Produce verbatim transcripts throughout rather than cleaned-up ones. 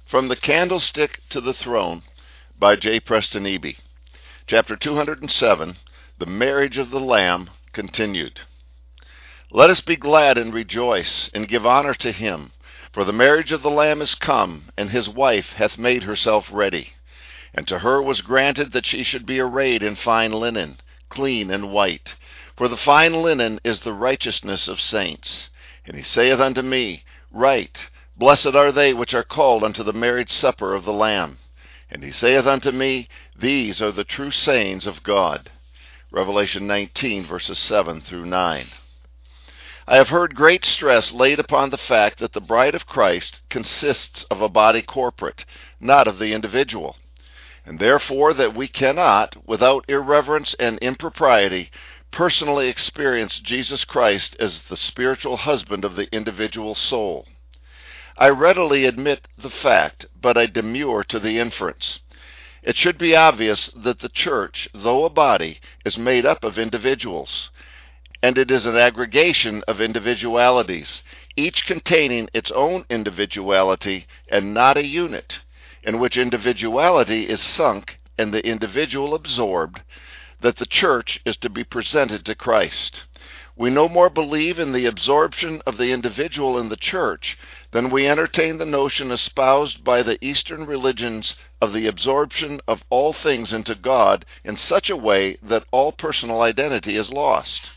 From the Candlestick to the Throne by J. Preston Eby. Chapter two hundred seven, The Marriage of the Lamb, continued. Let us be glad and rejoice, and give honor to him. For the marriage of the Lamb is come, and his wife hath made herself ready. And to her was granted that she should be arrayed in fine linen, clean and white. For the fine linen is the righteousness of saints. And he saith unto me, Write, Blessed are they which are called unto the marriage supper of the Lamb. And he saith unto me, These are the true sayings of God. Revelation nineteen, verses seven through nine. I have heard great stress laid upon the fact that the bride of Christ consists of a body corporate, not of the individual, and therefore that we cannot, without irreverence and impropriety, personally experience Jesus Christ as the spiritual husband of the individual soul. I readily admit the fact, but I demur to the inference. It should be obvious that the church, though a body, is made up of individuals, and it is an aggregation of individualities, each containing its own individuality and not a unit, in which individuality is sunk and the individual absorbed, that the church is to be presented to Christ. We no more believe in the absorption of the individual in the church than we entertain the notion espoused by the Eastern religions of the absorption of all things into God in such a way that all personal identity is lost.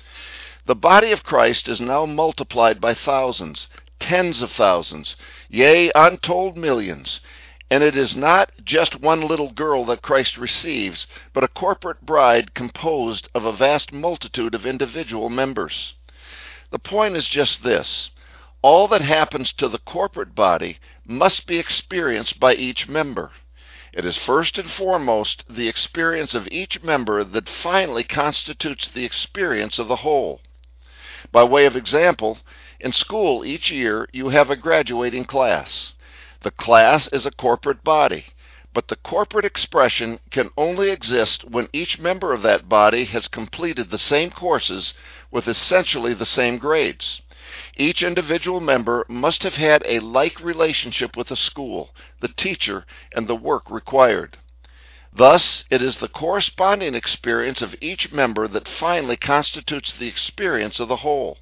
The body of Christ is now multiplied by thousands, tens of thousands, yea, untold millions, and it is not just one little girl that Christ receives, but a corporate bride composed of a vast multitude of individual members. The point is just this. All that happens to the corporate body must be experienced by each member. It is first and foremost the experience of each member that finally constitutes the experience of the whole. By way of example, in school each year you have a graduating class. The class is a corporate body, but the corporate expression can only exist when each member of that body has completed the same courses with essentially the same grades. Each individual member must have had a like relationship with the school, the teacher, and the work required. Thus, it is the corresponding experience of each member that finally constitutes the experience of the whole.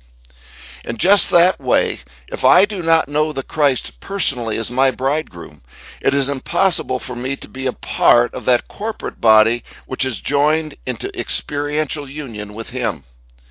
In just that way, if I do not know the Christ personally as my bridegroom, it is impossible for me to be a part of that corporate body which is joined into experiential union with him.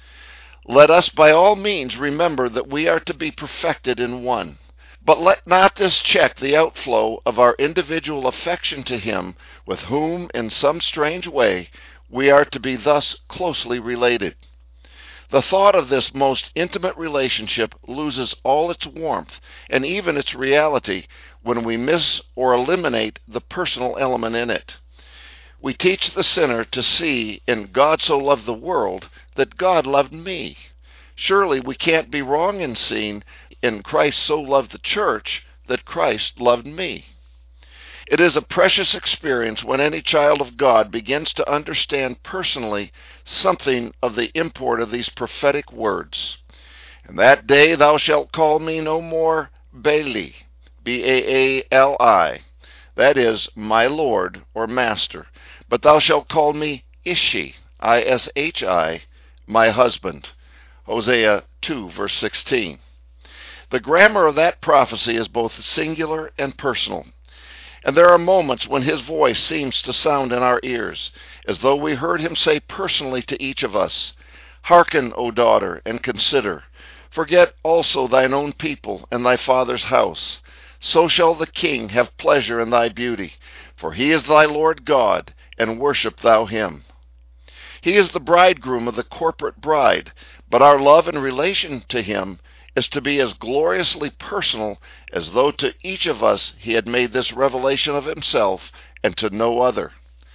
Let us by all means remember that we are to be perfected in one. But let not this check the outflow of our individual affection to him, with whom, in some strange way, we are to be thus closely related. The thought of this most intimate relationship loses all its warmth and even its reality when we miss or eliminate the personal element in it. We teach the sinner to see in God so loved the world that God loved me. Surely we can't be wrong in seeing in Christ so loved the church that Christ loved me. It is a precious experience when any child of God begins to understand personally something of the import of these prophetic words. In that day thou shalt call me no more Baali, B A A L I, that is, my Lord or Master, but thou shalt call me Ishi, I S H I, my husband. Hosea two, verse sixteen. The grammar of that prophecy is both singular and personal. And there are moments when his voice seems to sound in our ears, as though we heard him say personally to each of us, Hearken, O daughter, and consider. Forget also thine own people and thy father's house. So shall the king have pleasure in thy beauty, for he is thy Lord God, and worship thou him. He is the bridegroom of the corporate bride, but our love and relation to him is to be as gloriously personal as though to each of us he had made this revelation of himself and to no other.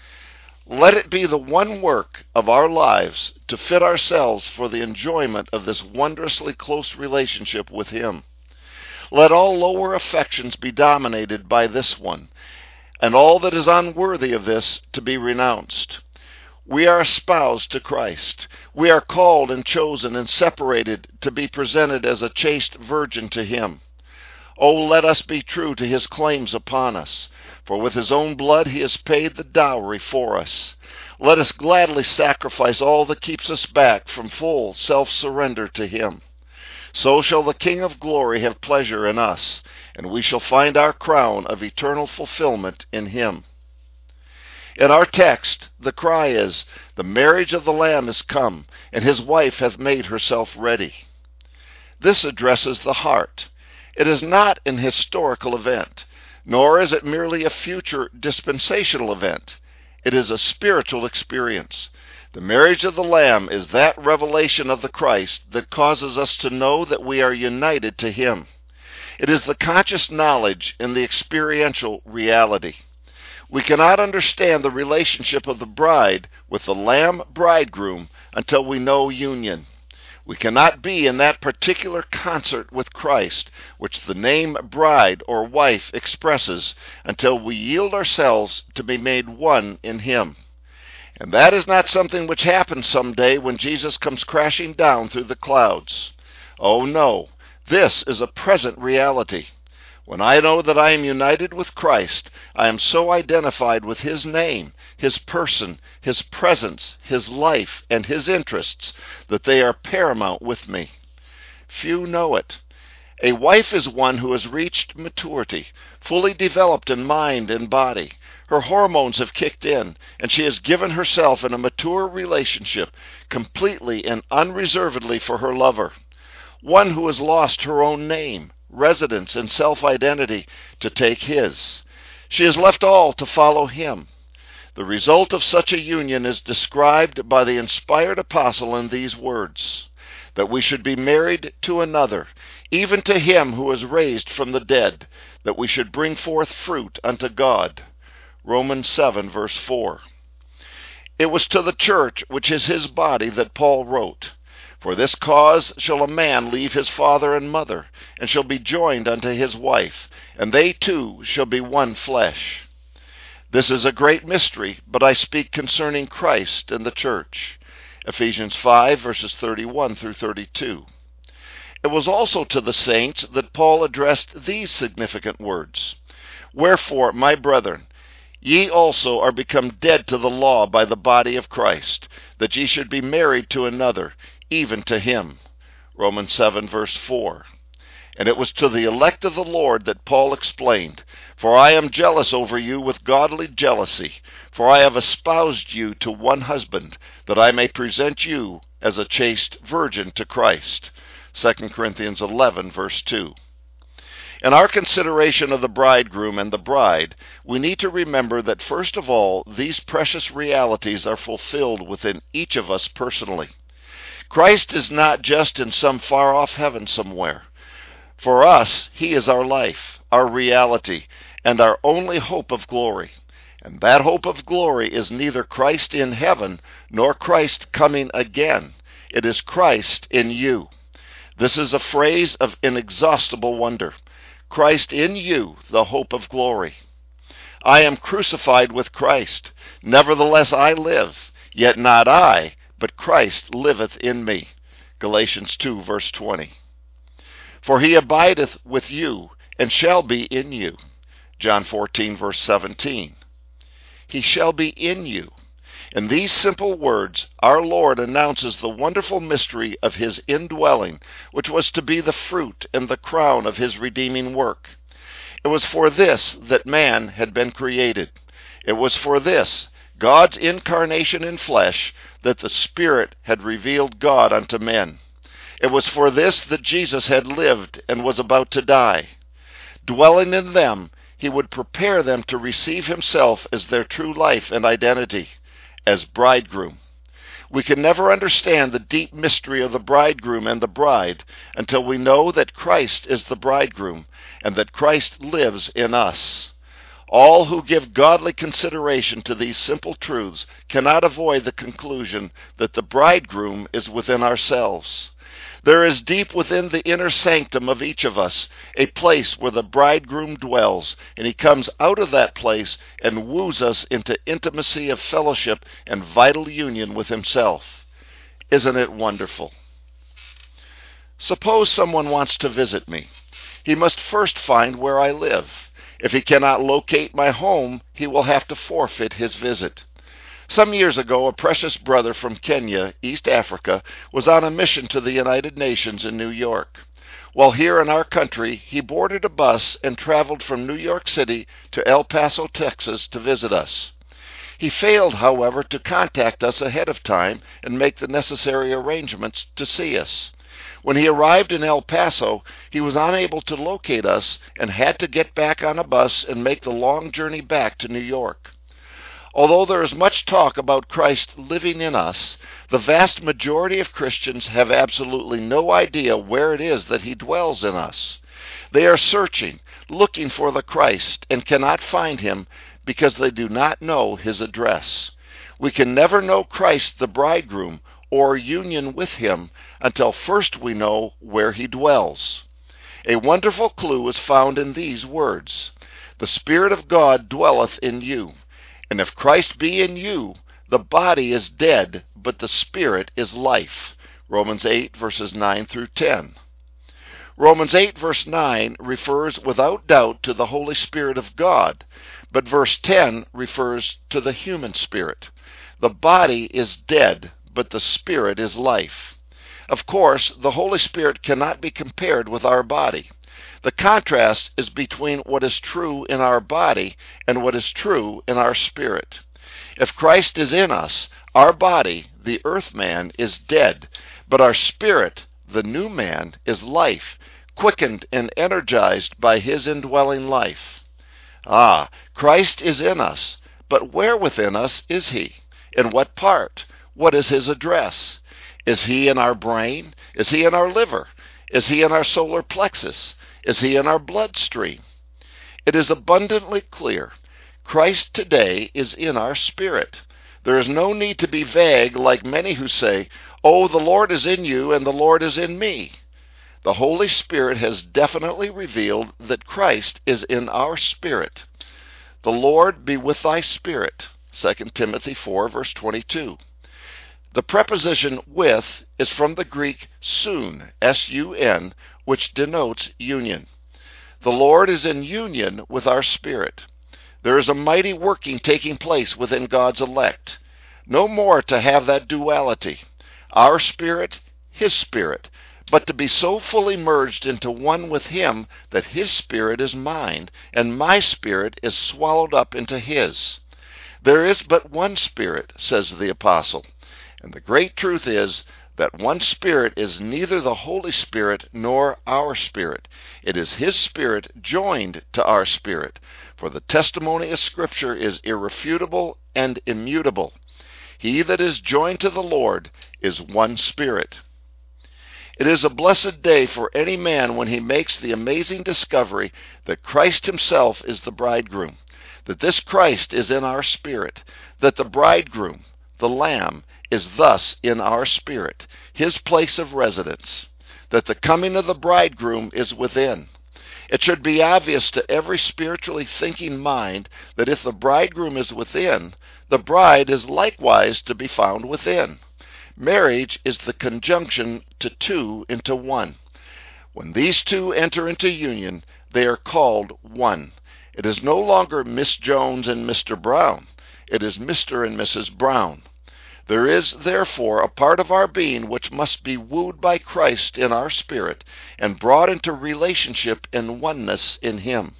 Let it be the one work of our lives to fit ourselves for the enjoyment of this wondrously close relationship with him. Let all lower affections be dominated by this one, and all that is unworthy of this to be renounced. We are espoused to Christ. We are called and chosen and separated to be presented as a chaste virgin to him. Oh, let us be true to his claims upon us, for with his own blood he has paid the dowry for us. Let us gladly sacrifice all that keeps us back from full self-surrender to him. So shall the King of glory have pleasure in us, and we shall find our crown of eternal fulfillment in him. In our text, the cry is, "The marriage of the Lamb is come, and his wife hath made herself ready." This addresses the heart. It is not an historical event, nor is it merely a future dispensational event. It is a spiritual experience. The marriage of the Lamb is that revelation of the Christ that causes us to know that we are united to him. It is the conscious knowledge and the experiential reality. We cannot understand the relationship of the bride with the Lamb bridegroom until we know union. We cannot be in that particular concert with Christ, which the name bride or wife expresses, until we yield ourselves to be made one in him. And that is not something which happens someday when Jesus comes crashing down through the clouds. Oh no, this is a present reality. When I know that I am united with Christ, I am so identified with his name, his person, his presence, his life, and his interests that they are paramount with me. Few know it. A wife is one who has reached maturity, fully developed in mind and body. Her hormones have kicked in, and she has given herself in a mature relationship completely and unreservedly for her lover. One who has lost her own name, residence, and self-identity to take his. She has left all to follow him. The result of such a union is described by the inspired apostle in these words, that we should be married to another, even to him who is raised from the dead, that we should bring forth fruit unto God. Romans seven, verse four. It was to the church, which is his body, that Paul wrote, "For this cause shall a man leave his father and mother, and shall be joined unto his wife, and they two shall be one flesh." This is a great mystery, but I speak concerning Christ and the church. Ephesians five, verses thirty-one through thirty-two. It was also to the saints that Paul addressed these significant words, "Wherefore, my brethren, ye also are become dead to the law by the body of Christ, that ye should be married to another, even to him." Romans seven, verse four. And it was to the elect of the Lord that Paul explained, "For I am jealous over you with godly jealousy, for I have espoused you to one husband, that I may present you as a chaste virgin to Christ." Second Corinthians eleven, verse two. In our consideration of the bridegroom and the bride, we need to remember that first of all, these precious realities are fulfilled within each of us personally. Christ is not just in some far-off heaven somewhere. For us, he is our life, our reality, and our only hope of glory. And that hope of glory is neither Christ in heaven nor Christ coming again. It is Christ in you. This is a phrase of inexhaustible wonder. Christ in you, the hope of glory. I am crucified with Christ. Nevertheless I live, yet not I, but Christ liveth in me. Galatians two, verse twenty. For he abideth with you, and shall be in you. John fourteen, verse seventeen. He shall be in you. In these simple words, our Lord announces the wonderful mystery of his indwelling, which was to be the fruit and the crown of his redeeming work. It was for this that man had been created. It was for this, God's incarnation in flesh, that the Spirit had revealed God unto men. It was for this that Jesus had lived and was about to die. Dwelling in them, he would prepare them to receive himself as their true life and identity, as bridegroom. We can never understand the deep mystery of the bridegroom and the bride until we know that Christ is the bridegroom and that Christ lives in us. All who give godly consideration to these simple truths cannot avoid the conclusion that the bridegroom is within ourselves. There is deep within the inner sanctum of each of us a place where the bridegroom dwells, and he comes out of that place and woos us into intimacy of fellowship and vital union with himself. Isn't it wonderful? Suppose someone wants to visit me. He must first find where I live. If he cannot locate my home, he will have to forfeit his visit. Some years ago, a precious brother from Kenya, East Africa, was on a mission to the United Nations in New York. While here in our country, he boarded a bus and traveled from New York City to El Paso, Texas, to visit us. He failed, however, to contact us ahead of time and make the necessary arrangements to see us. When he arrived in El Paso, he was unable to locate us and had to get back on a bus and make the long journey back to New York. Although there is much talk about Christ living in us, the vast majority of Christians have absolutely no idea where it is that he dwells in us. They are searching, looking for the Christ, and cannot find him because they do not know his address. We can never know Christ the bridegroom or union with him until first we know where he dwells. A wonderful clue is found in these words: "The Spirit of God dwelleth in you. And if Christ be in you, the body is dead, but the Spirit is life." Romans eight, verses nine through ten. Romans eight, verse nine refers without doubt to the Holy Spirit of God, but verse ten refers to the human spirit. The body is dead, but the Spirit is life. Of course, the Holy Spirit cannot be compared with our body. The contrast is between what is true in our body and what is true in our spirit. If Christ is in us, our body, the earth man, is dead, but our spirit, the new man, is life, quickened and energized by his indwelling life. Ah, Christ is in us, but where within us is he? In what part? What is his address? Is he in our brain? Is he in our liver? Is he in our solar plexus? Is he in our bloodstream? It is abundantly clear. Christ today is in our spirit. There is no need to be vague like many who say, "Oh, the Lord is in you and the Lord is in me." The Holy Spirit has definitely revealed that Christ is in our spirit. "The Lord be with thy spirit," Second Timothy four, verse twenty-two. The preposition with is from the Greek sun, S U N, which denotes union. The Lord is in union with our spirit. There is a mighty working taking place within God's elect. No more to have that duality, our spirit, his spirit, but to be so fully merged into one with him that his spirit is mine, and my spirit is swallowed up into his. There is but one Spirit, says the Apostle, and the great truth is that one Spirit is neither the Holy Spirit nor our spirit. It is his Spirit joined to our spirit, for the testimony of Scripture is irrefutable and immutable. He that is joined to the Lord is one spirit. It is a blessed day for any man when he makes the amazing discovery that Christ himself is the bridegroom, that this Christ is in our spirit, that the bridegroom, the Lamb, is thus in our spirit, his place of residence, that the coming of the bridegroom is within. It should be obvious to every spiritually thinking mind that if the bridegroom is within, the bride is likewise to be found within. Marriage is the conjunction to two into one. When these two enter into union, they are called one. It is no longer Miss Jones and Mister Brown. It is Mister and Missus Brown. There is, therefore, a part of our being which must be wooed by Christ in our spirit and brought into relationship and oneness in him.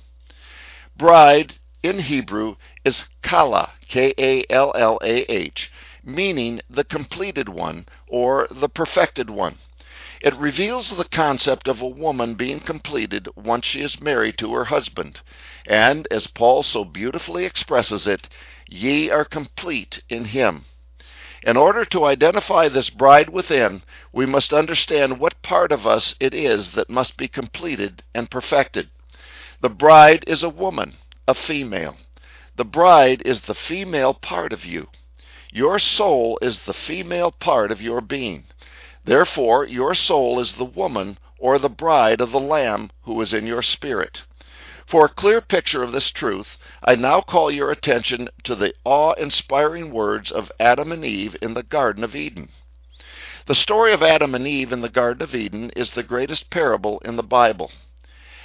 Bride, in Hebrew, is kala, K A L L A H, meaning the completed one or the perfected one. It reveals the concept of a woman being completed once she is married to her husband. And, as Paul so beautifully expresses it, ye are complete in him. In order to identify this bride within, we must understand what part of us it is that must be completed and perfected. The bride is a woman, a female. The bride is the female part of you. Your soul is the female part of your being. Therefore, your soul is the woman or the bride of the Lamb who is in your spirit. For a clear picture of this truth, I now call your attention to the awe-inspiring words of Adam and Eve in the Garden of Eden. The story of Adam and Eve in the Garden of Eden is the greatest parable in the Bible.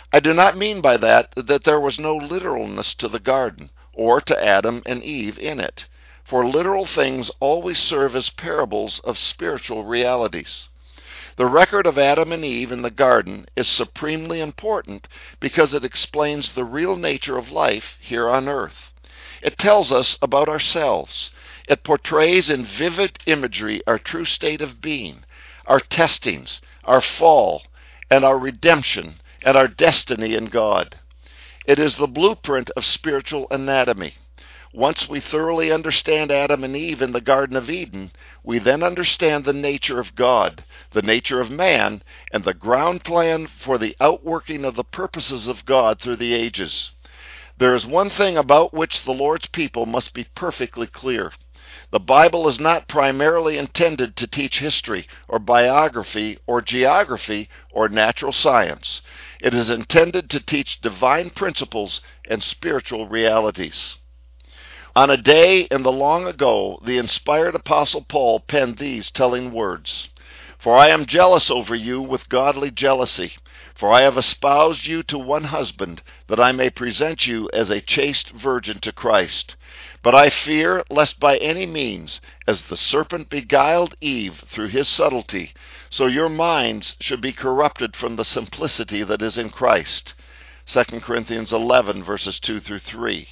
I do not mean by that that there was no literalness to the garden, or to Adam and Eve in it, for literal things always serve as parables of spiritual realities. The record of Adam and Eve in the garden is supremely important because it explains the real nature of life here on earth. It tells us about ourselves. It portrays in vivid imagery our true state of being, our testings, our fall, and our redemption, and our destiny in God. It is the blueprint of spiritual anatomy. Once we thoroughly understand Adam and Eve in the Garden of Eden, we then understand the nature of God, the nature of man, and the ground plan for the outworking of the purposes of God through the ages. There is one thing about which the Lord's people must be perfectly clear. The Bible is not primarily intended to teach history or biography or geography or natural science. It is intended to teach divine principles and spiritual realities. On a day in the long ago, the inspired Apostle Paul penned these telling words, "For I am jealous over you with godly jealousy, for I have espoused you to one husband, that I may present you as a chaste virgin to Christ. But I fear lest by any means, as the serpent beguiled Eve through his subtlety, so your minds should be corrupted from the simplicity that is in Christ." Second Corinthians eleven, verses two through three.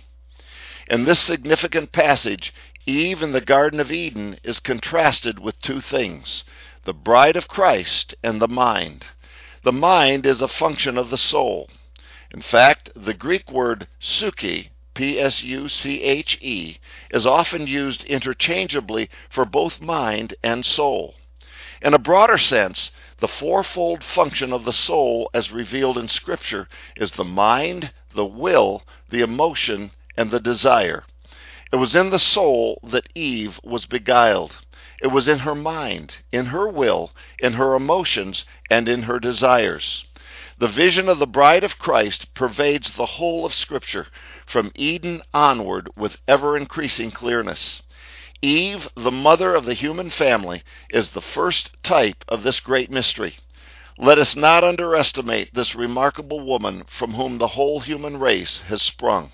In this significant passage, Eve in the Garden of Eden is contrasted with two things, the bride of Christ and the mind. The mind is a function of the soul. In fact, the Greek word psyche, P S U C H E, is often used interchangeably for both mind and soul. In a broader sense, the fourfold function of the soul as revealed in Scripture is the mind, the will, the emotion, and the desire. It was in the soul that Eve was beguiled. It was in her mind, in her will, in her emotions, and in her desires. The vision of the bride of Christ pervades the whole of Scripture, from Eden onward, with ever-increasing clearness. Eve, the mother of the human family, is the first type of this great mystery. Let us not underestimate this remarkable woman from whom the whole human race has sprung.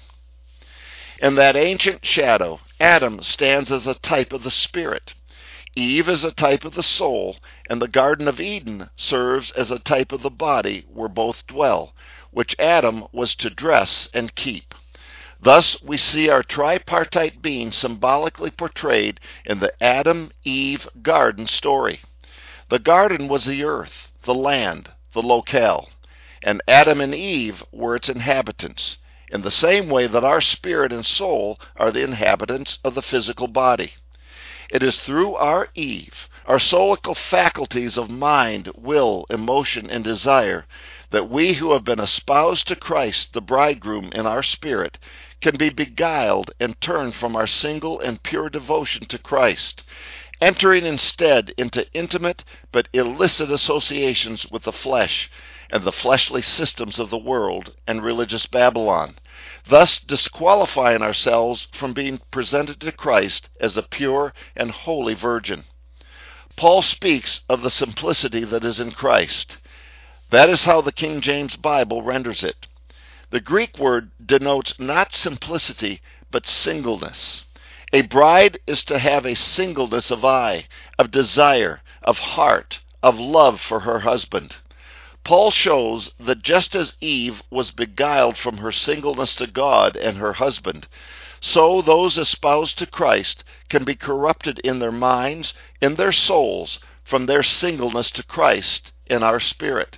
In that ancient shadow, Adam stands as a type of the Spirit. Eve is a type of the soul, and the Garden of Eden serves as a type of the body where both dwell, which Adam was to dress and keep. Thus we see our tripartite being symbolically portrayed in the Adam-Eve garden story. The garden was the earth, the land, the locale, and Adam and Eve were its inhabitants, in the same way that our spirit and soul are the inhabitants of the physical body. It is through our Eve, our soulical faculties of mind, will, emotion, and desire, that we who have been espoused to Christ, the bridegroom, in our spirit, can be beguiled and turned from our single and pure devotion to Christ, entering instead into intimate but illicit associations with the flesh and the fleshly systems of the world and religious Babylon, thus disqualifying ourselves from being presented to Christ as a pure and holy virgin. Paul speaks of the simplicity that is in Christ. That is how the King James Bible renders it. The Greek word denotes not simplicity, but singleness. A bride is to have a singleness of eye, of desire, of heart, of love for her husband. Paul shows that just as Eve was beguiled from her singleness to God and her husband, so those espoused to Christ can be corrupted in their minds, in their souls, from their singleness to Christ in our spirit.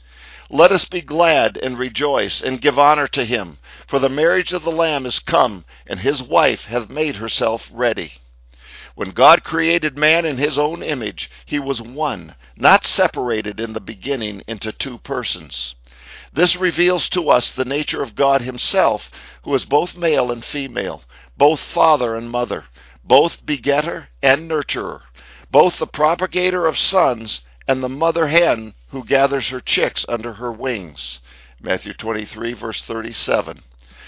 Let us be glad and rejoice and give honor to him, for the marriage of the Lamb is come, and his wife hath made herself ready. When God created man in his own image, he was one, not separated in the beginning into two persons. This reveals to us the nature of God himself, who is both male and female, both father and mother, both begetter and nurturer, both the propagator of sons and the mother hen who gathers her chicks under her wings. Matthew twenty-three, verse thirty-seven.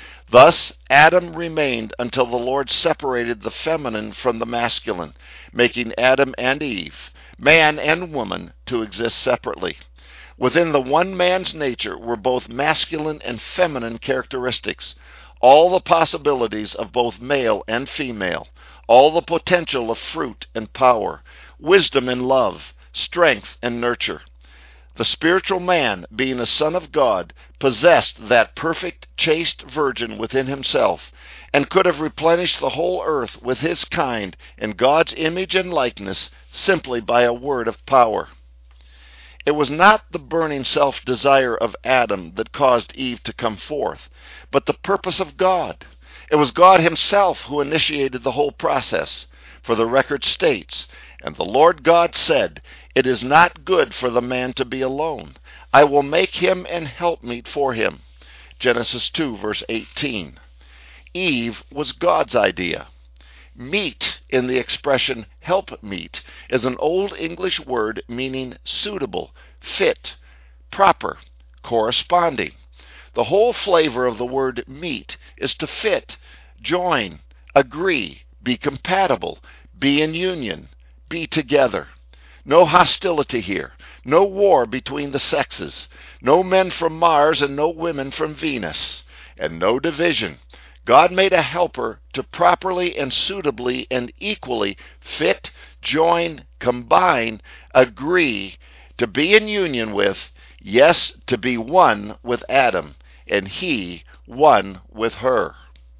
Thus Adam remained until the Lord separated the feminine from the masculine, making Adam and Eve, man and woman, to exist separately. Within the one man's nature were both masculine and feminine characteristics, all the possibilities of both male and female, all the potential of fruit and power, wisdom and love, strength and nurture. The spiritual man, being a son of God, possessed that perfect, chaste virgin within himself, and could have replenished the whole earth with his kind in God's image and likeness simply by a word of power. It was not the burning self-desire of Adam that caused Eve to come forth, but the purpose of God. It was God himself who initiated the whole process, for the record states, "And the Lord God said, It is not good for the man to be alone. I will make him an helpmeet for him." Genesis two, verse eighteen. Eve was God's idea. Meet, in the expression helpmeet, is an Old English word meaning suitable, fit, proper, corresponding. The whole flavor of the word meet is to fit, join, agree, be compatible, be in union, be together. No hostility here, no war between the sexes, no men from Mars and no women from Venus, and no division. God made a helper to properly and suitably and equally fit, join, combine, agree, to be in union with, yes, to be one with Adam, and he one with her.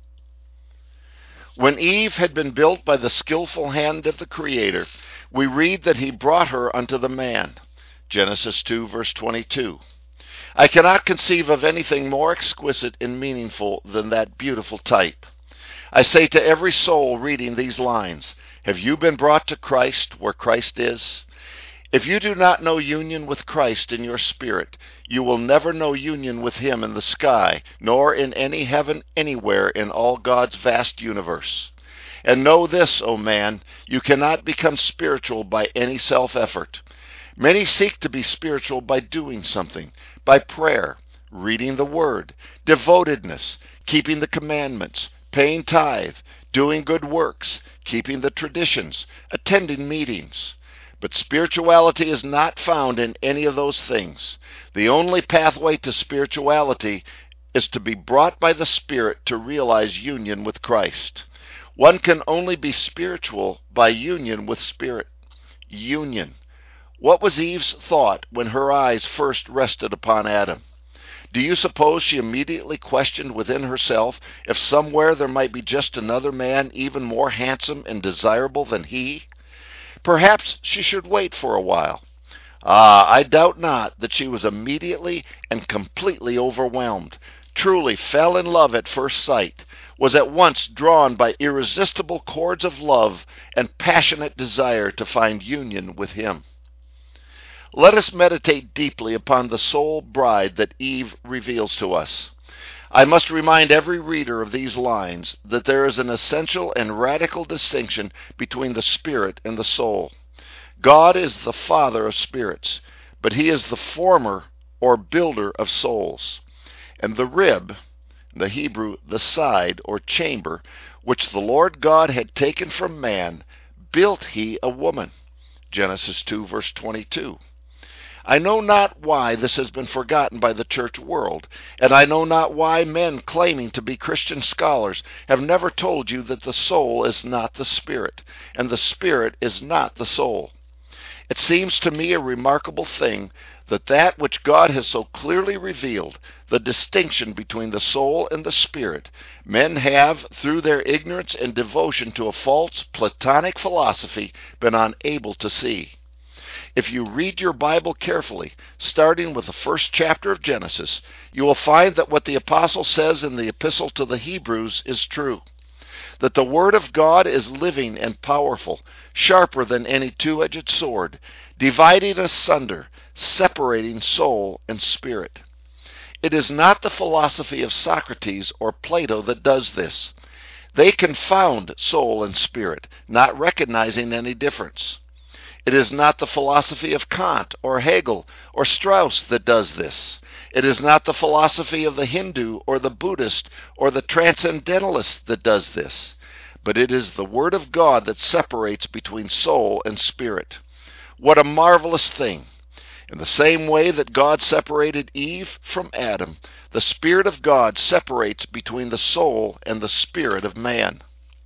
When Eve had been built by the skillful hand of the Creator, we read that he brought her unto the man. Genesis two, verse twenty-two. I cannot conceive of anything more exquisite and meaningful than that beautiful type. I say to every soul reading these lines, have you been brought to Christ where Christ is? If you do not know union with Christ in your spirit, you will never know union with him in the sky, nor in any heaven anywhere in all God's vast universe. And know this, O man, you cannot become spiritual by any self-effort. Many seek to be spiritual by doing something, by prayer, reading the Word, devotedness, keeping the commandments, paying tithe, doing good works, keeping the traditions, attending meetings. But spirituality is not found in any of those things. The only pathway to spirituality is to be brought by the Spirit to realize union with Christ. One can only be spiritual by union with Spirit. Union. What was Eve's thought when her eyes first rested upon Adam? Do you suppose she immediately questioned within herself if somewhere there might be just another man even more handsome and desirable than he? Perhaps she should wait for a while. Ah, I doubt not that she was immediately and completely overwhelmed, truly fell in love at first sight, was at once drawn by irresistible cords of love and passionate desire to find union with him. Let us meditate deeply upon the soul bride that Eve reveals to us. I must remind every reader of these lines that there is an essential and radical distinction between the spirit and the soul. God is the Father of spirits, but he is the former or builder of souls. And the rib, the Hebrew, the side or chamber, which the Lord God had taken from man, built he a woman. Genesis two, verse twenty-two. I know not why this has been forgotten by the church world, and I know not why men claiming to be Christian scholars have never told you that the soul is not the spirit, and the spirit is not the soul. It seems to me a remarkable thing that that which God has so clearly revealed, the distinction between the soul and the spirit, men have, through their ignorance and devotion to a false Platonic philosophy, been unable to see. If you read your Bible carefully, starting with the first chapter of Genesis, you will find that what the apostle says in the epistle to the Hebrews is true. That the Word of God is living and powerful, sharper than any two-edged sword, dividing asunder, separating soul and spirit. It is not the philosophy of Socrates or Plato that does this. They confound soul and spirit, not recognizing any difference. It is not the philosophy of Kant or Hegel or Strauss that does this. It is not the philosophy of the Hindu or the Buddhist or the Transcendentalist that does this. But it is the Word of God that separates between soul and spirit. What a marvelous thing! In the same way that God separated Eve from Adam, the Spirit of God separates between the soul and the spirit of man.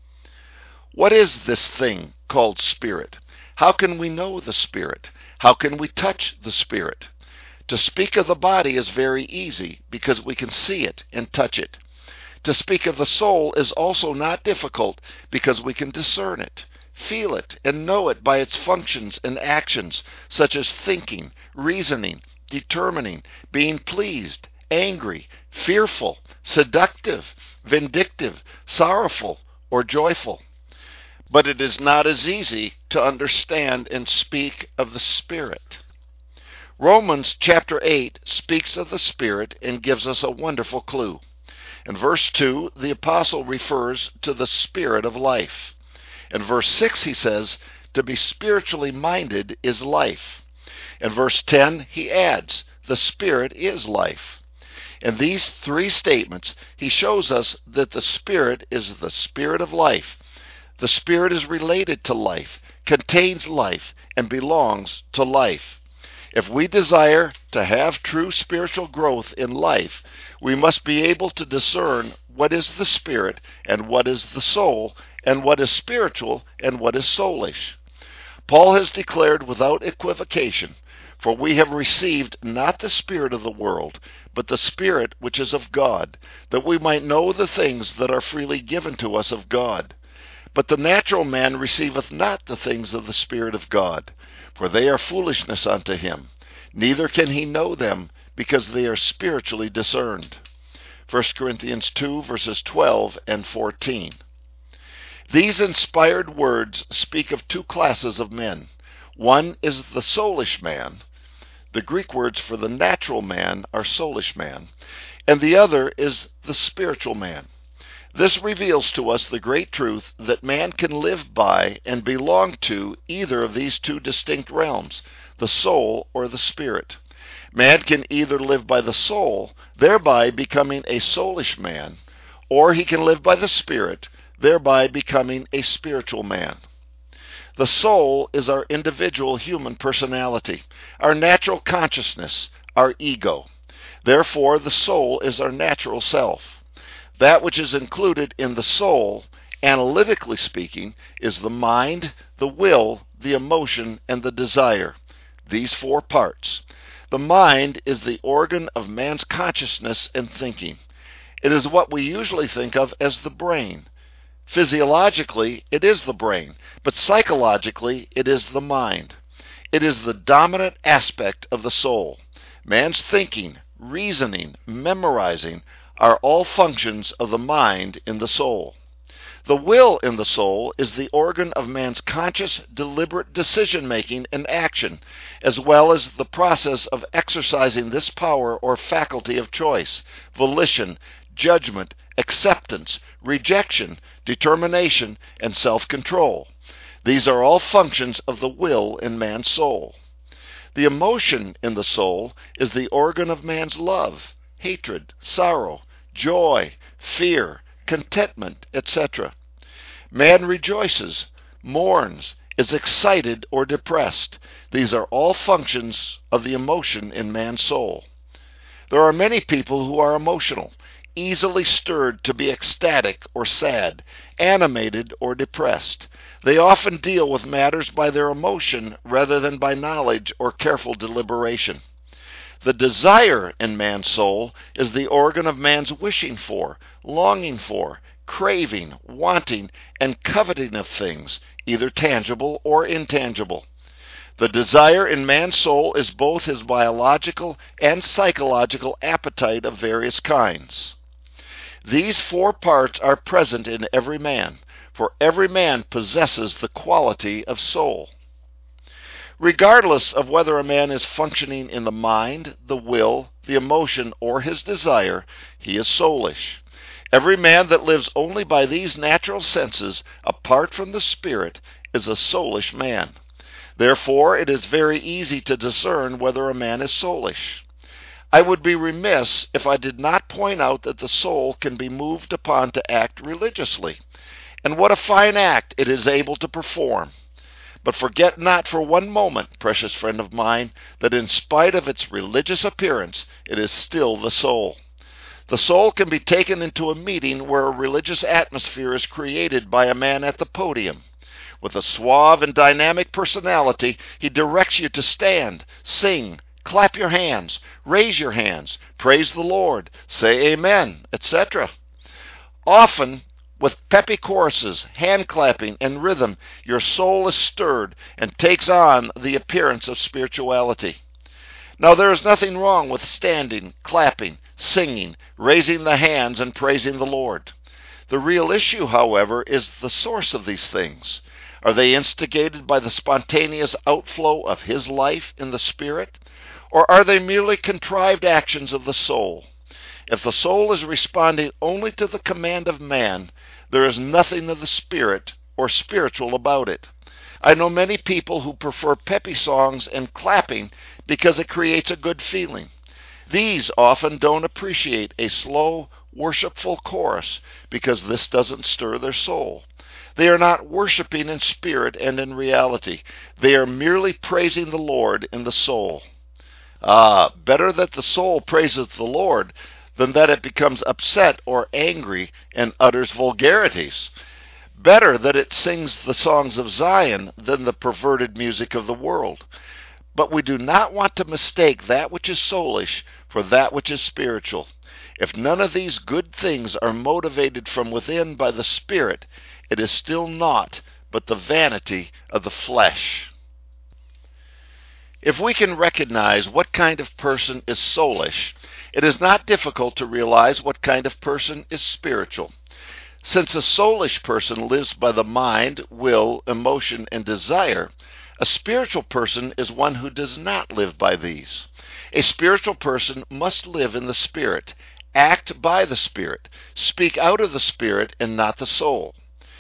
What is this thing called spirit? How can we know the Spirit? How can we touch the Spirit? To speak of the body is very easy because we can see it and touch it. To speak of the soul is also not difficult because we can discern it, feel it, and know it by its functions and actions, such as thinking, reasoning, determining, being pleased, angry, fearful, seductive, vindictive, sorrowful, or joyful. But it is not as easy to understand and speak of the Spirit. Romans chapter eight speaks of the Spirit and gives us a wonderful clue. In verse two, the apostle refers to the Spirit of life. In verse six, he says, to be spiritually minded is life. In verse ten, he adds, the Spirit is life. In these three statements, he shows us that the Spirit is the Spirit of life. The Spirit is related to life, contains life, and belongs to life. If we desire to have true spiritual growth in life, we must be able to discern what is the spirit and what is the soul, and what is spiritual and what is soulish. Paul has declared without equivocation, for we have received not the spirit of the world, but the Spirit which is of God, that we might know the things that are freely given to us of God. But the natural man receiveth not the things of the Spirit of God, for they are foolishness unto him. Neither can he know them, because they are spiritually discerned. First Corinthians two, verses twelve and fourteen. These inspired words speak of two classes of men. One is the soulish man. The Greek words for the natural man are soulish man. And the other is the spiritual man. This reveals to us the great truth that man can live by and belong to either of these two distinct realms, the soul or the spirit. Man can either live by the soul, thereby becoming a soulish man, or he can live by the Spirit, thereby becoming a spiritual man. The soul is our individual human personality, our natural consciousness, our ego. Therefore, the soul is our natural self. That which is included in the soul, analytically speaking, is the mind, the will, the emotion, and the desire. These four parts. The mind is the organ of man's consciousness and thinking. It is what we usually think of as the brain. Physiologically, it is the brain, but psychologically, it is the mind. It is the dominant aspect of the soul. Man's thinking, reasoning, memorizing are all functions of the mind in the soul. The will in the soul is the organ of man's conscious, deliberate decision-making and action, as well as the process of exercising this power or faculty of choice, volition, judgment, acceptance, rejection, determination, and self-control. These are all functions of the will in man's soul. The emotion in the soul is the organ of man's love, hatred, sorrow, joy, fear, contentment, et cetera. Man rejoices, mourns, is excited or depressed. These are all functions of the emotion in man's soul. There are many people who are emotional, easily stirred to be ecstatic or sad, animated or depressed. They often deal with matters by their emotion rather than by knowledge or careful deliberation. The desire in man's soul is the organ of man's wishing for, longing for, craving, wanting, and coveting of things, either tangible or intangible. The desire in man's soul is both his biological and psychological appetite of various kinds. These four parts are present in every man, for every man possesses the quality of soul. Regardless of whether a man is functioning in the mind, the will, the emotion, or his desire, he is soulish. Every man that lives only by these natural senses, apart from the Spirit, is a soulish man. Therefore, it is very easy to discern whether a man is soulish. I would be remiss if I did not point out that the soul can be moved upon to act religiously, and what a fine act it is able to perform. But forget not for one moment, precious friend of mine, that in spite of its religious appearance, it is still the soul. The soul can be taken into a meeting where a religious atmosphere is created by a man at the podium. With a suave and dynamic personality, he directs you to stand, sing, clap your hands, raise your hands, praise the Lord, say amen, et cetera. Often, with peppy choruses, hand clapping, and rhythm, your soul is stirred and takes on the appearance of spirituality. Now, there is nothing wrong with standing, clapping, singing, raising the hands, and praising the Lord. The real issue, however, is the source of these things. Are they instigated by the spontaneous outflow of His life in the Spirit, or are they merely contrived actions of the soul? If the soul is responding only to the command of man, there is nothing of the Spirit or spiritual about it. I know many people who prefer peppy songs and clapping because it creates a good feeling. These often don't appreciate a slow, worshipful chorus because this doesn't stir their soul. They are not worshiping in spirit and in reality. They are merely praising the Lord in the soul. Ah, better that the soul praises the Lord than that it becomes upset or angry and utters vulgarities. Better that it sings the songs of Zion than the perverted music of the world. But we do not want to mistake that which is soulish for that which is spiritual. If none of these good things are motivated from within by the Spirit, it is still naught but the vanity of the flesh. If we can recognize what kind of person is soulish, it is not difficult to realize what kind of person is spiritual. Since a soulish person lives by the mind, will, emotion, and desire, a spiritual person is one who does not live by these. A spiritual person must live in the Spirit, act by the Spirit, speak out of the Spirit and not the soul.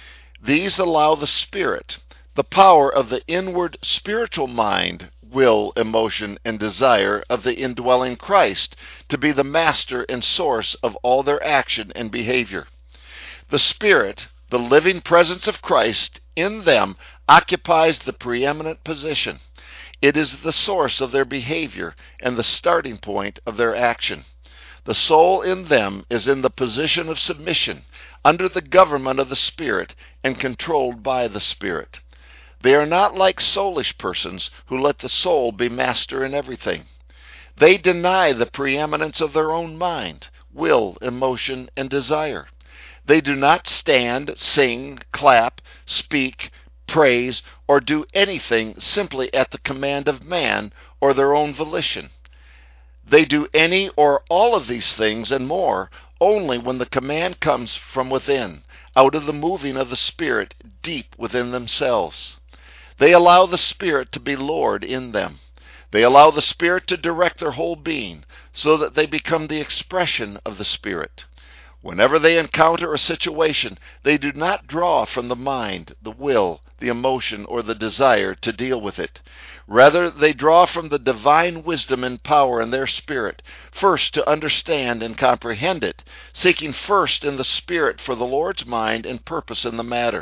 These allow the Spirit, the power of the inward spiritual mind, will, emotion, and desire of the indwelling Christ, to be the master and source of all their action and behavior. The Spirit, the living presence of Christ in them, occupies the preeminent position. It is the source of their behavior and the starting point of their action. The soul in them is in the position of submission, under the government of the Spirit, and controlled by the Spirit. They are not like soulish persons who let the soul be master in everything. They deny the preeminence of their own mind, will, emotion, and desire. They do not stand, sing, clap, speak, praise, or do anything simply at the command of man or their own volition. They do any or all of these things and more only when the command comes from within, out of the moving of the Spirit deep within themselves. They allow the Spirit to be Lord in them. They allow the Spirit to direct their whole being, so that they become the expression of the Spirit. Whenever they encounter a situation, they do not draw from the mind, the will, the emotion, or the desire to deal with it. Rather, they draw from the divine wisdom and power in their spirit, first to understand and comprehend it, seeking first in the Spirit for the Lord's mind and purpose in the matter.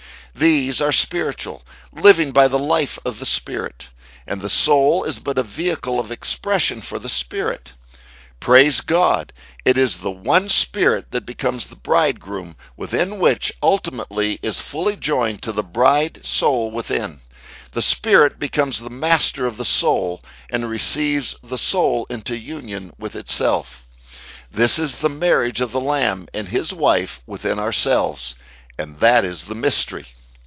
These are spiritual, living by the life of the Spirit, and the soul is but a vehicle of expression for the Spirit. Praise God, it is the one Spirit that becomes the bridegroom, within which ultimately is fully joined to the bride soul within. The Spirit becomes the master of the soul and receives the soul into union with itself. This is the marriage of the Lamb and his wife within ourselves, and that is the mystery.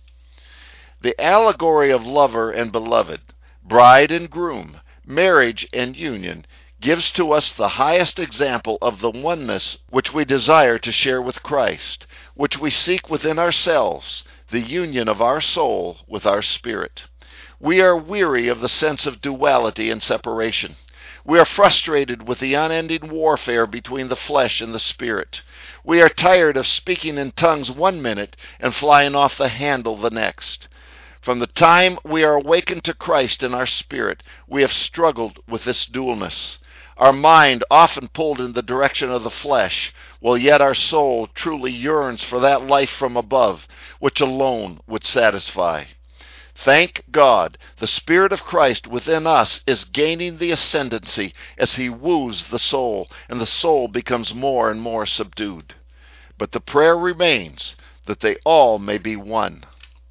The allegory of lover and beloved, bride and groom, marriage and union, gives to us the highest example of the oneness which we desire to share with Christ, which we seek within ourselves, the union of our soul with our spirit. We are weary of the sense of duality and separation. We are frustrated with the unending warfare between the flesh and the spirit. We are tired of speaking in tongues one minute and flying off the handle the next. From the time we are awakened to Christ in our spirit, we have struggled with this dualness. Our mind often pulled in the direction of the flesh, while yet our soul truly yearns for that life from above, which alone would satisfy. Thank God, the Spirit of Christ within us is gaining the ascendancy as he woos the soul, and the soul becomes more and more subdued. But the prayer remains that they all may be one.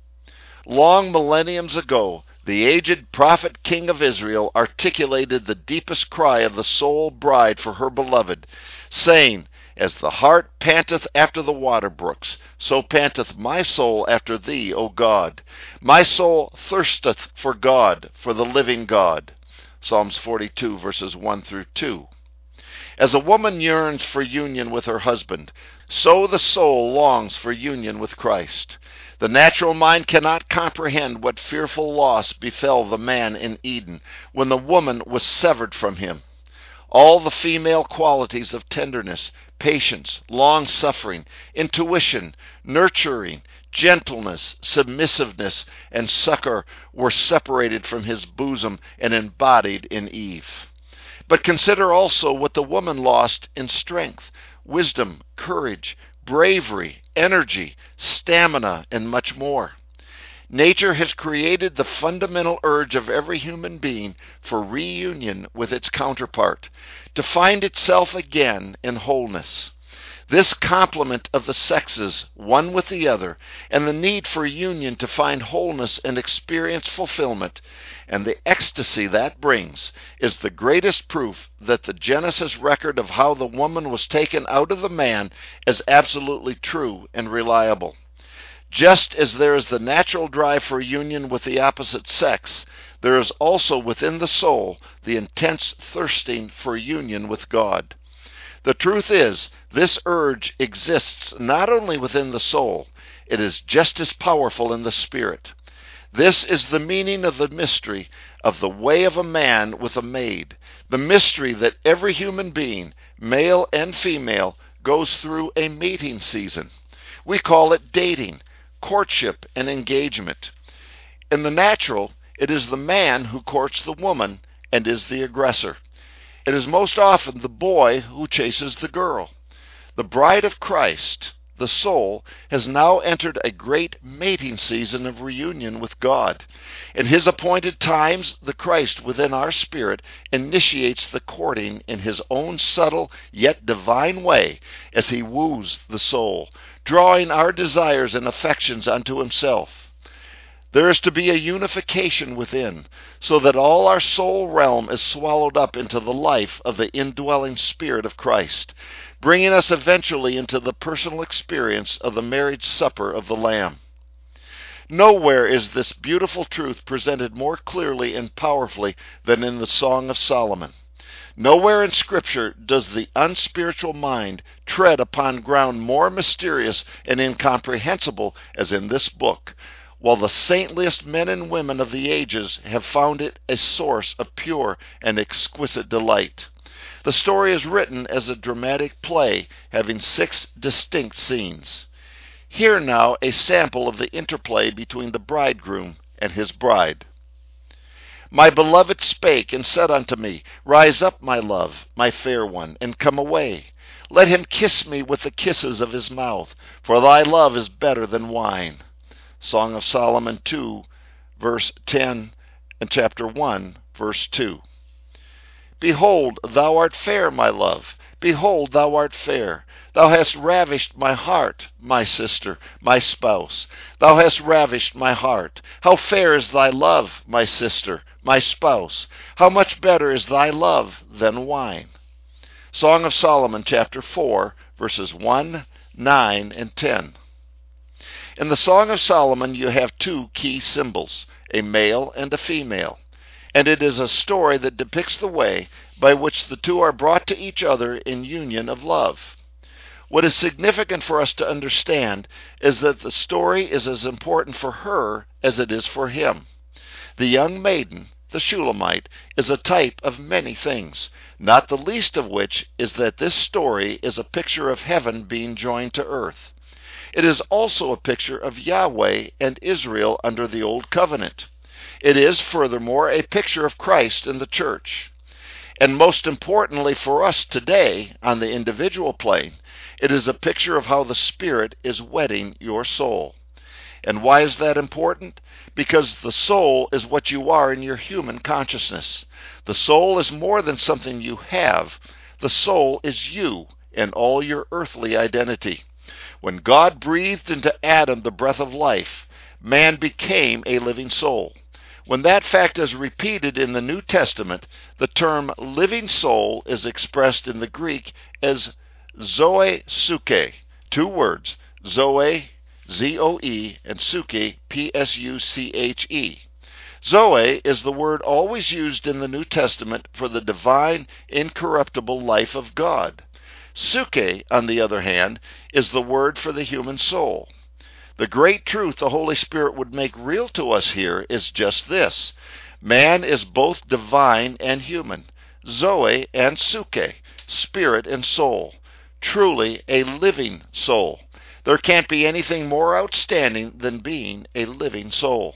Long millenniums ago, the aged prophet king of Israel articulated the deepest cry of the soul bride for her beloved, saying, "As the hart panteth after the water brooks, so panteth my soul after thee, O God. My soul thirsteth for God, for the living God." Psalms forty-two, verses one through two. As a woman yearns for union with her husband, so the soul longs for union with Christ. The natural mind cannot comprehend what fearful loss befell the man in Eden when the woman was severed from him. All the female qualities of tenderness, patience, long-suffering, intuition, nurturing, gentleness, submissiveness, and succor were separated from his bosom and embodied in Eve. But consider also what the woman lost in strength, wisdom, courage, bravery, energy, stamina, and much more. Nature has created the fundamental urge of every human being for reunion with its counterpart, to find itself again in wholeness. This complement of the sexes, one with the other, and the need for union to find wholeness and experience fulfillment, and the ecstasy that brings, is the greatest proof that the Genesis record of how the woman was taken out of the man is absolutely true and reliable. Just as there is the natural drive for union with the opposite sex, there is also within the soul the intense thirsting for union with God. The truth is, this urge exists not only within the soul, it is just as powerful in the spirit. This is the meaning of the mystery of the way of a man with a maid, the mystery that every human being, male and female, goes through a mating season. We call it dating, courtship, and engagement. In the natural, it is the man who courts the woman and is the aggressor. It is most often the boy who chases the girl. The bride of Christ, the soul, has now entered a great mating season of reunion with God. In his appointed times, the Christ within our spirit initiates the courting in his own subtle yet divine way as he woos the soul, drawing our desires and affections unto himself. There is to be a unification within, so that all our soul realm is swallowed up into the life of the indwelling Spirit of Christ, bringing us eventually into the personal experience of the marriage supper of the Lamb. Nowhere is this beautiful truth presented more clearly and powerfully than in the Song of Solomon. Nowhere in Scripture does the unspiritual mind tread upon ground more mysterious and incomprehensible as in this book, while the saintliest men and women of the ages have found it a source of pure and exquisite delight. The story is written as a dramatic play, having six distinct scenes. Hear now a sample of the interplay between the bridegroom and his bride. My beloved spake and said unto me, Rise up, my love, my fair one, and come away. Let him kiss me with the kisses of his mouth, for thy love is better than wine. Song of Solomon two, verse ten, and chapter one, verse two. Behold, thou art fair, my love. Behold, thou art fair. Thou hast ravished my heart, my sister, my spouse. Thou hast ravished my heart. How fair is thy love, my sister, my spouse. How much better is thy love than wine. Song of Solomon, chapter four, verses one, nine, and ten. In the Song of Solomon, you have two key symbols, a male and a female, and it is a story that depicts the way by which the two are brought to each other in union of love. What is significant for us to understand is that the story is as important for her as it is for him. The young maiden, the Shulamite, is a type of many things, not the least of which is that this story is a picture of heaven being joined to earth. It is also a picture of Yahweh and Israel under the Old Covenant. It is, furthermore, a picture of Christ in the church. And most importantly for us today, on the individual plane, it is a picture of how the Spirit is wedding your soul. And why is that important? Because the soul is what you are in your human consciousness. The soul is more than something you have. The soul is you and all your earthly identity. When God breathed into Adam the breath of life, man became a living soul. When that fact is repeated in the New Testament, the term living soul is expressed in the Greek as zoe suke. Two words, zoe, Z O E, and suke, P S U C H E. Zoe is the word always used in the New Testament for the divine, incorruptible life of God. Suke, on the other hand, is the word for the human soul. The great truth the Holy Spirit would make real to us here is just this. Man is both divine and human, Zoe and Suke, spirit and soul, truly a living soul. There can't be anything more outstanding than being a living soul.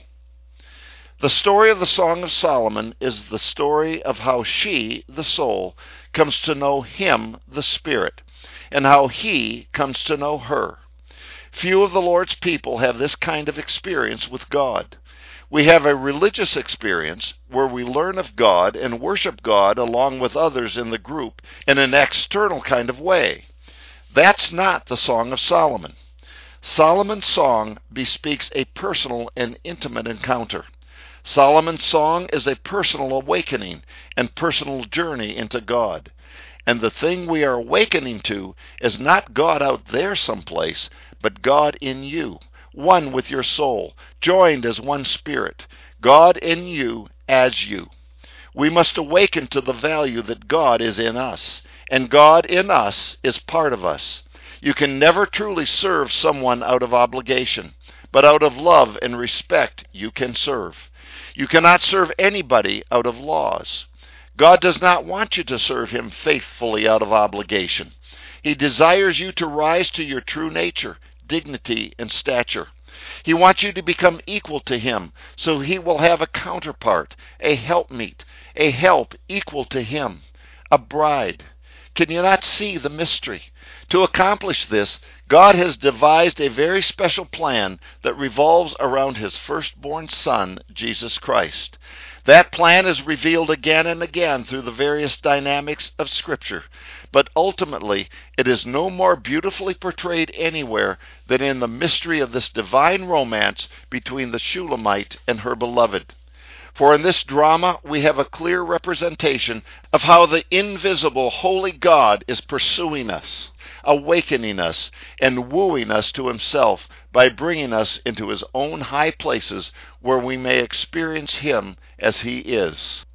The story of the Song of Solomon is the story of how she, the soul, comes to know him, the Spirit, and how he comes to know her. Few of the Lord's people have this kind of experience with God. We have a religious experience where we learn of God and worship God along with others in the group in an external kind of way. That's not the Song of Solomon. Solomon's song bespeaks a personal and intimate encounter. Solomon's song is a personal awakening and personal journey into God. And the thing we are awakening to is not God out there someplace, but God in you, one with your soul, joined as one spirit, God in you as you. We must awaken to the value that God is in us, and God in us is part of us. You can never truly serve someone out of obligation, but out of love and respect you can serve. You cannot serve anybody out of laws. God does not want you to serve him faithfully out of obligation. He desires you to rise to your true nature, dignity, and stature. He wants you to become equal to him, so he will have a counterpart, a helpmeet, a help equal to him, a bride. Can you not see the mystery? To accomplish this, God has devised a very special plan that revolves around his firstborn Son, Jesus Christ. That plan is revealed again and again through the various dynamics of Scripture, but ultimately it is no more beautifully portrayed anywhere than in the mystery of this divine romance between the Shulamite and her beloved. For in this drama we have a clear representation of how the invisible holy God is pursuing us, awakening us, and wooing us to himself by bringing us into his own high places where we may experience him as he is.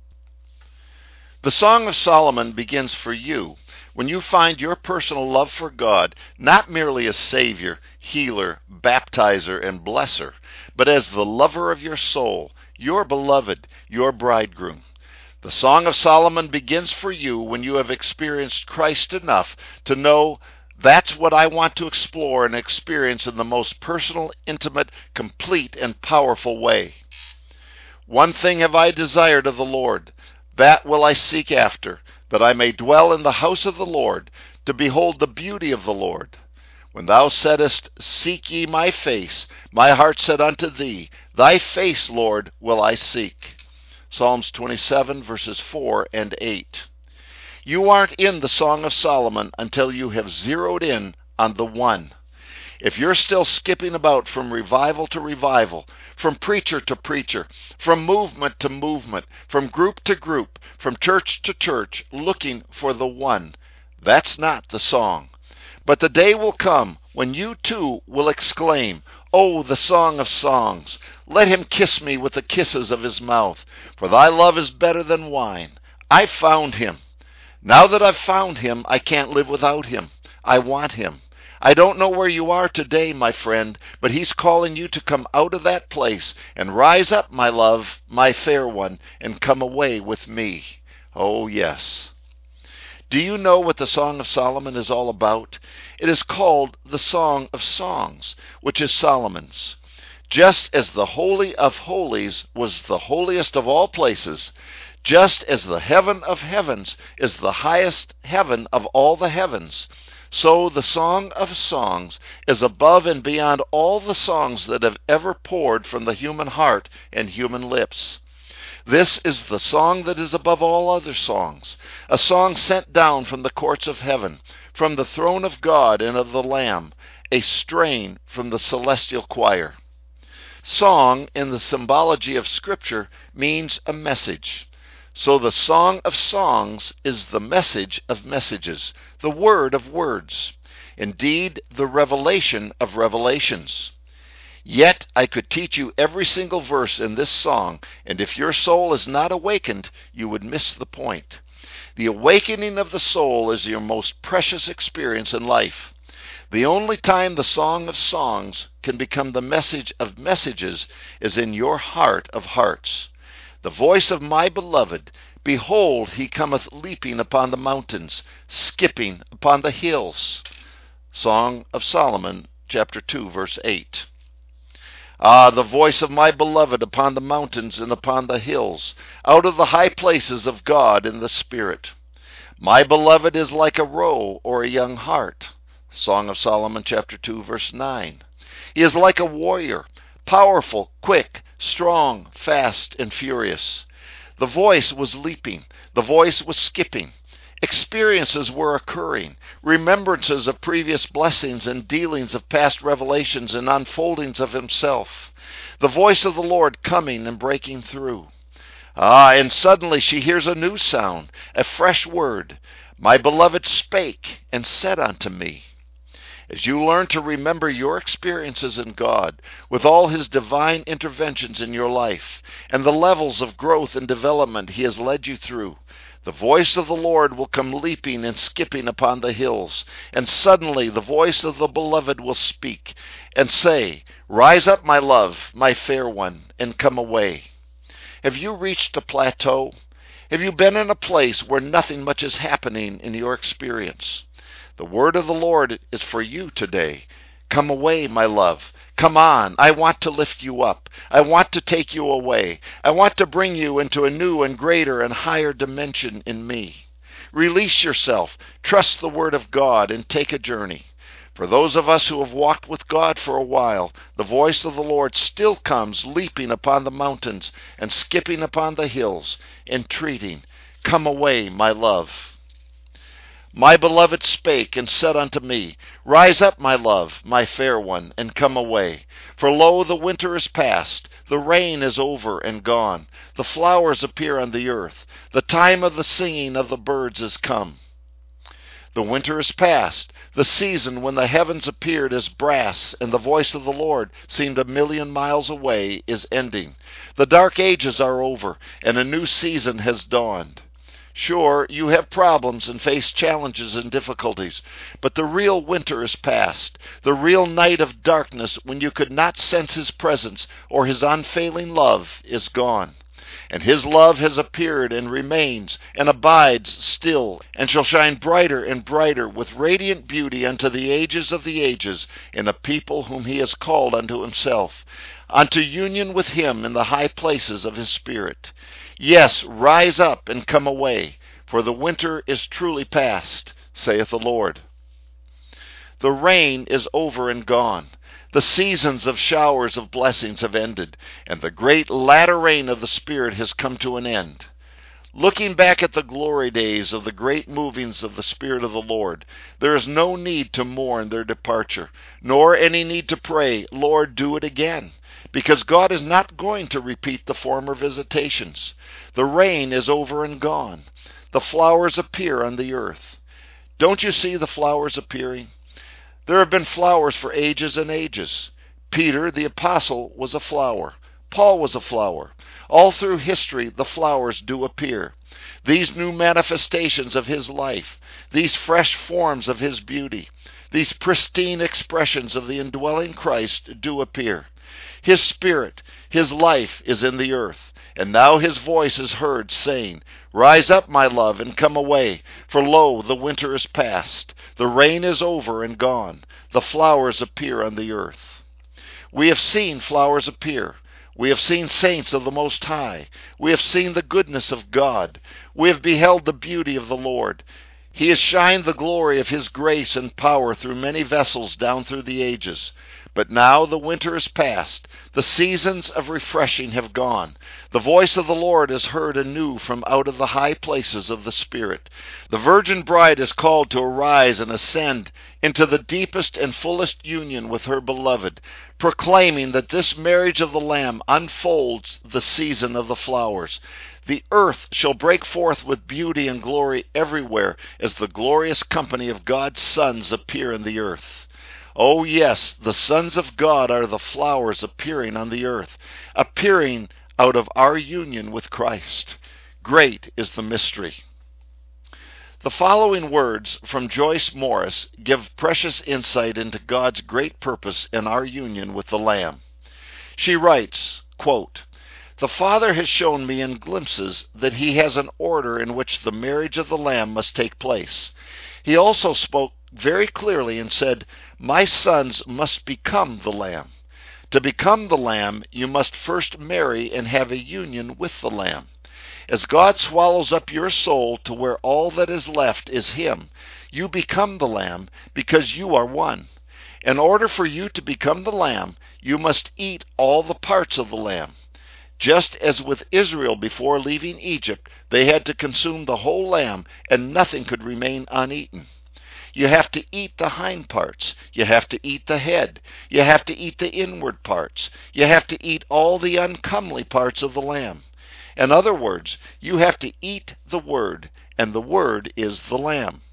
The Song of Solomon begins for you when you find your personal love for God not merely as Savior, Healer, Baptizer, and Blesser, but as the lover of your soul, your beloved, your bridegroom. The Song of Solomon begins for you when you have experienced Christ enough to know that's what I want to explore and experience in the most personal, intimate, complete, and powerful way. One thing have I desired of the Lord, that will I seek after, that I may dwell in the house of the Lord, to behold the beauty of the Lord. When thou saidst, Seek ye my face, my heart said unto thee, Thy face, Lord, will I seek. Psalms twenty-seven, verses four and eight. You aren't in the Song of Solomon until you have zeroed in on the one. If you're still skipping about from revival to revival, from preacher to preacher, from movement to movement, from group to group, from church to church, looking for the one, that's not the song. But the day will come when you too will exclaim, Oh, the song of songs! Let him kiss me with the kisses of his mouth, for thy love is better than wine. I found him. Now that I've found him, I can't live without him. I want him. I don't know where you are today, my friend, but he's calling you to come out of that place and rise up, my love, my fair one, and come away with me. Oh, yes. Do you know what the Song of Solomon is all about? It is called the Song of Songs, which is Solomon's. Just as the Holy of Holies was the holiest of all places, just as the heaven of heavens is the highest heaven of all the heavens, So the Song of Songs is above and beyond all the songs that have ever poured from the human heart and human lips. This is the song that is above all other songs, a song sent down from the courts of heaven, from the throne of God and of the Lamb, a strain from the celestial choir. Song, in the symbology of Scripture, means a message. So the Song of Songs is the message of messages, the word of words, indeed the revelation of revelations. Yet I could teach you every single verse in this song, and if your soul is not awakened, you would miss the point. The awakening of the soul is your most precious experience in life. The only time the Song of Songs can become the message of messages is in your heart of hearts. The voice of my beloved, behold, he cometh leaping upon the mountains, skipping upon the hills. Song of Solomon, chapter two, verse eight. Ah, the voice of my beloved upon the mountains and upon the hills, out of the high places of God in the Spirit. My beloved is like a roe or a young hart. Song of Solomon, chapter two, verse nine. He is like a warrior, powerful, quick, strong, fast, and furious. The voice was leaping. The voice was skipping. Experiences were occurring, remembrances of previous blessings and dealings of past revelations and unfoldings of himself. The voice of the Lord coming and breaking through. Ah, and suddenly she hears a new sound, a fresh word. My beloved spake and said unto me. As you learn to remember your experiences in God, with all his divine interventions in your life, and the levels of growth and development he has led you through, the voice of the Lord will come leaping and skipping upon the hills, and suddenly the voice of the beloved will speak and say, Rise up, my love, my fair one, and come away. Have you reached a plateau? Have you been in a place where nothing much is happening in your experience? The word of the Lord is for you today. Come away, my love. Come on. I want to lift you up. I want to take you away. I want to bring you into a new and greater and higher dimension in me. Release yourself. Trust the word of God and take a journey. For those of us who have walked with God for a while, the voice of the Lord still comes leaping upon the mountains and skipping upon the hills, entreating, Come away, my love. My beloved spake and said unto me, Rise up, my love, my fair one, and come away. For lo, the winter is past, the rain is over and gone, the flowers appear on the earth, the time of the singing of the birds is come. The winter is past, the season when the heavens appeared as brass and the voice of the Lord seemed a million miles away is ending. The dark ages are over, and a new season has dawned. Sure, you have problems and face challenges and difficulties, but the real winter is past, the real night of darkness when you could not sense his presence or his unfailing love is gone. And his love has appeared and remains and abides still, and shall shine brighter and brighter with radiant beauty unto the ages of the ages in a people whom he has called unto himself, unto union with him in the high places of his Spirit. Yes, rise up and come away, for the winter is truly past, saith the Lord. The rain is over and gone. The seasons of showers of blessings have ended, and the great latter rain of the Spirit has come to an end. Looking back at the glory days of the great movings of the Spirit of the Lord, there is no need to mourn their departure, nor any need to pray, Lord, do it again, because God is not going to repeat the former visitations. The rain is over and gone. The flowers appear on the earth. Don't you see the flowers appearing? There have been flowers for ages and ages. Peter, the apostle, was a flower. Paul was a flower. All through history, the flowers do appear. These new manifestations of his life, these fresh forms of his beauty, these pristine expressions of the indwelling Christ do appear. His Spirit, his life is in the earth, and now his voice is heard saying, Rise up, my love, and come away, for lo, the winter is past, the rain is over and gone, the flowers appear on the earth. We have seen flowers appear. We have seen saints of the Most High. We have seen the goodness of God. We have beheld the beauty of the Lord. He has shined the glory of his grace and power through many vessels down through the ages. But now the winter is past. The seasons of refreshing have gone. The voice of the Lord is heard anew from out of the high places of the Spirit. The virgin bride is called to arise and ascend into the deepest and fullest union with her beloved, proclaiming that this marriage of the Lamb unfolds the season of the flowers. The earth shall break forth with beauty and glory everywhere as the glorious company of God's sons appear in the earth. Oh yes, the sons of God are the flowers appearing on the earth, appearing out of our union with Christ. Great is the mystery. The following words from Joyce Morris give precious insight into God's great purpose in our union with the Lamb. She writes, quote, "The Father has shown me in glimpses that he has an order in which the marriage of the Lamb must take place. He also spoke very clearly and said, 'My sons must become the Lamb.' To become the Lamb, you must first marry and have a union with the Lamb. As God swallows up your soul to where all that is left is Him, you become the Lamb because you are one. In order for you to become the Lamb, you must eat all the parts of the Lamb. Just as with Israel before leaving Egypt, they had to consume the whole lamb and nothing could remain uneaten. You have to eat the hind parts. You have to eat the head. You have to eat the inward parts. You have to eat all the uncomely parts of the lamb. In other words, you have to eat the Word, and the Word is the Lamb.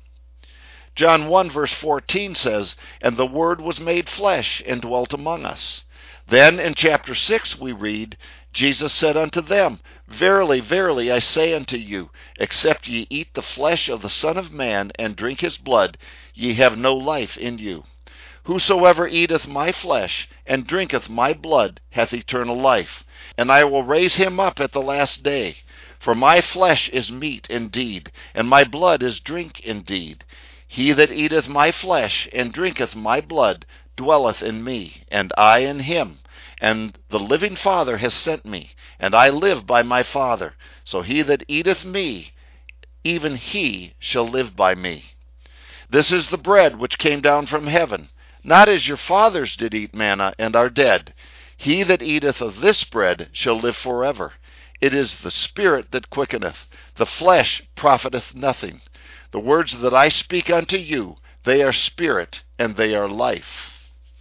John one verse fourteen says, "And the Word was made flesh and dwelt among us." Then in chapter six we read, Jesus said unto them, "Verily, verily, I say unto you, except ye eat the flesh of the Son of Man and drink his blood, ye have no life in you. Whosoever eateth my flesh and drinketh my blood hath eternal life, and I will raise him up at the last day. For my flesh is meat indeed, and my blood is drink indeed. He that eateth my flesh and drinketh my blood dwelleth in me, and I in him. And the living Father has sent me, and I live by my Father. So he that eateth me, even he shall live by me. This is the bread which came down from heaven, not as your fathers did eat manna and are dead. He that eateth of this bread shall live forever. It is the Spirit that quickeneth, the flesh profiteth nothing. The words that I speak unto you, they are spirit, and they are life.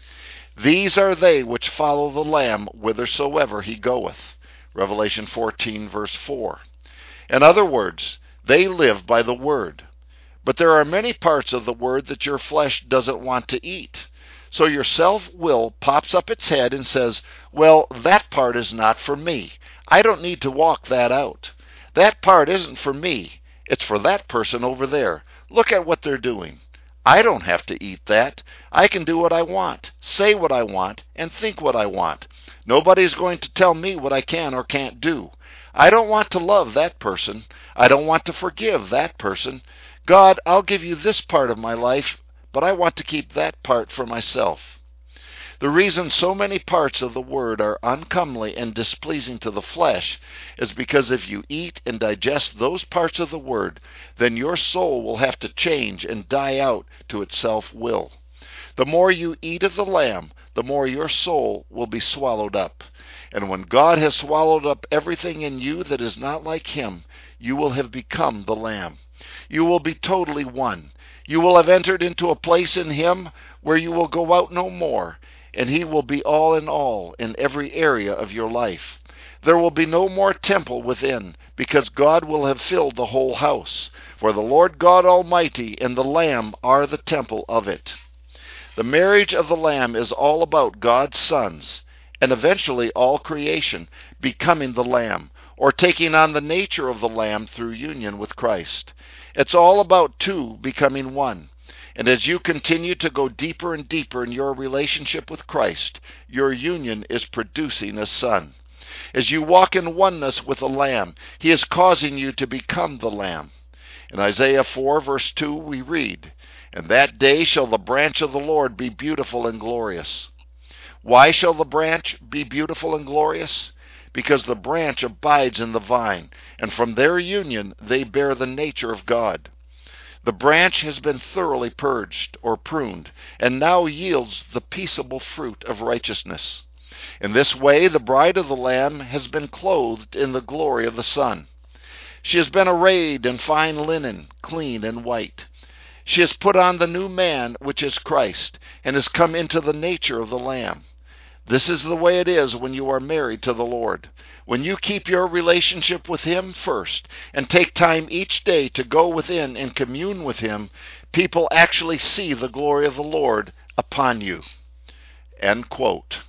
These are they which follow the Lamb whithersoever he goeth." Revelation fourteen verse four. In other words, they live by the Word. But there are many parts of the Word that your flesh doesn't want to eat. So your self-will pops up its head and says, "Well, that part is not for me. I don't need to walk that out. That part isn't for me. It's for that person over there. Look at what they're doing. I don't have to eat that. I can do what I want, say what I want, and think what I want. Nobody's going to tell me what I can or can't do. I don't want to love that person. I don't want to forgive that person. God, I'll give you this part of my life, but I want to keep that part for myself." The reason so many parts of the Word are uncomely and displeasing to the flesh is because if you eat and digest those parts of the Word, then your soul will have to change and die out to its self-will. The more you eat of the Lamb, the more your soul will be swallowed up. And when God has swallowed up everything in you that is not like Him, you will have become the Lamb. You will be totally one. You will have entered into a place in Him where you will go out no more, and He will be all in all in every area of your life. There will be no more temple within, because God will have filled the whole house. For the Lord God Almighty and the Lamb are the temple of it. The marriage of the Lamb is all about God's sons, and eventually all creation, becoming the Lamb, or taking on the nature of the Lamb through union with Christ. It's all about two becoming one. And as you continue to go deeper and deeper in your relationship with Christ, your union is producing a son. As you walk in oneness with the Lamb, He is causing you to become the Lamb. In Isaiah four verse two we read, "And that day shall the branch of the Lord be beautiful and glorious." Why shall the branch be beautiful and glorious? Because the branch abides in the vine, and from their union they bear the nature of God. The branch has been thoroughly purged or pruned, and now yields the peaceable fruit of righteousness. In this way, the bride of the Lamb has been clothed in the glory of the sun. She has been arrayed in fine linen, clean and white. She has put on the new man, which is Christ, and has come into the nature of the Lamb. This is the way it is when you are married to the Lord. When you keep your relationship with Him first and take time each day to go within and commune with Him, people actually see the glory of the Lord upon you. End quote.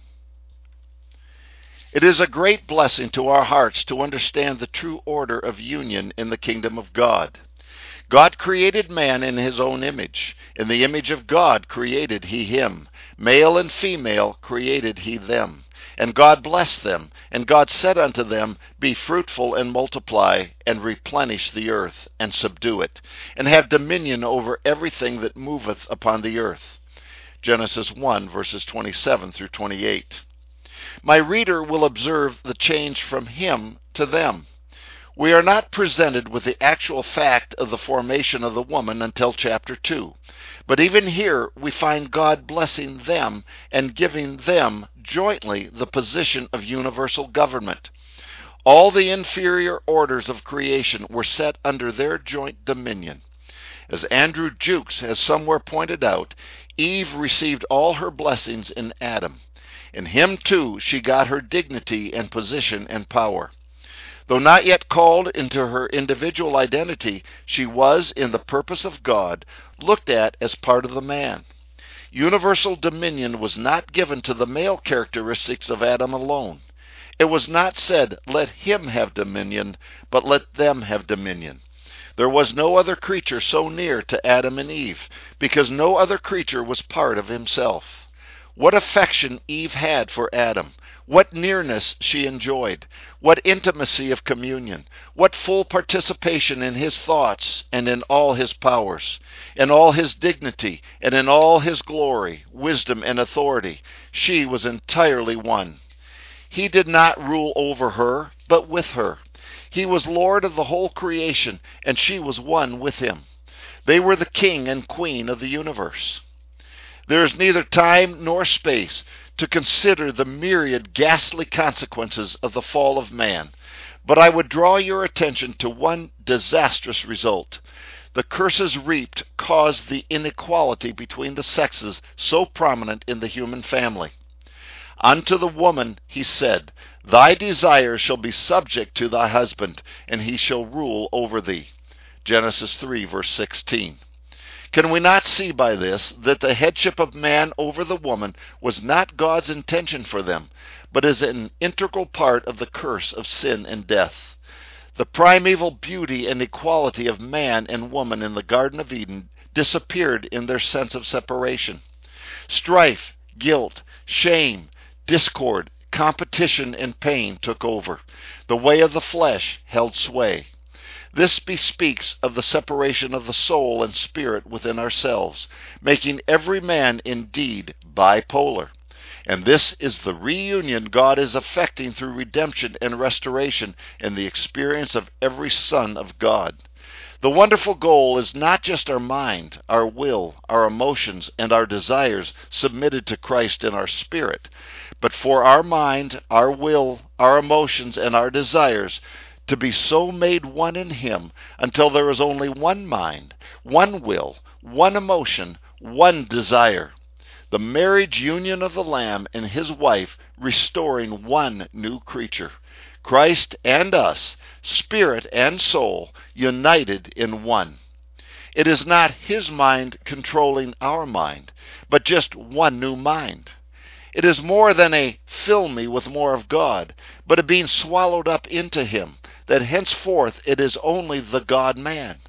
It is a great blessing to our hearts to understand the true order of union in the kingdom of God. God created man in His own image. In the image of God created He him. Male and female created He them. And God blessed them. And God said unto them, Be fruitful and multiply, and replenish the earth, and subdue it, and have dominion over everything that moveth upon the earth. Genesis one, verses twenty-seven through twenty-eight. My reader will observe the change from him to them. We are not presented with the actual fact of the formation of the woman until chapter two. But even here we find God blessing them and giving them jointly the position of universal government. All the inferior orders of creation were set under their joint dominion. As Andrew Jukes has somewhere pointed out, Eve received all her blessings in Adam. In him too she got her dignity and position and power. Though not yet called into her individual identity, she was, in the purpose of God, looked at as part of the man. Universal dominion was not given to the male characteristics of Adam alone. It was not said, Let him have dominion, but let them have dominion. There was no other creature so near to Adam and Eve, because no other creature was part of himself. What affection Eve had for Adam, what nearness she enjoyed, what intimacy of communion, what full participation in his thoughts and in all his powers, in all his dignity and in all his glory, wisdom, and authority. She was entirely one. He did not rule over her, but with her. He was Lord of the whole creation, and she was one with him. They were the king and queen of the universe. There is neither time nor space to consider the myriad ghastly consequences of the fall of man, but I would draw your attention to one disastrous result. The curses reaped caused the inequality between the sexes so prominent in the human family. Unto the woman he said, Thy desires shall be subject to thy husband, and he shall rule over thee. Genesis three, verse sixteen. Can we not see by this that the headship of man over the woman was not God's intention for them, but is an integral part of the curse of sin and death? The primeval beauty and equality of man and woman in the Garden of Eden disappeared in their sense of separation. Strife, guilt, shame, discord, competition, and pain took over. The way of the flesh held sway. This bespeaks of the separation of the soul and spirit within ourselves, making every man indeed bipolar. And this is the reunion God is effecting through redemption and restoration in the experience of every son of God. The wonderful goal is not just our mind, our will, our emotions, and our desires submitted to Christ in our spirit, but for our mind, our will, our emotions, and our desires to be so made one in Him until there is only one mind, one will, one emotion, one desire. The marriage union of the Lamb and His wife restoring one new creature. Christ and us, spirit and soul, united in one. It is not His mind controlling our mind, but just one new mind. It is more than a fill me with more of God, but a being swallowed up into Him, that henceforth it is only the God-man.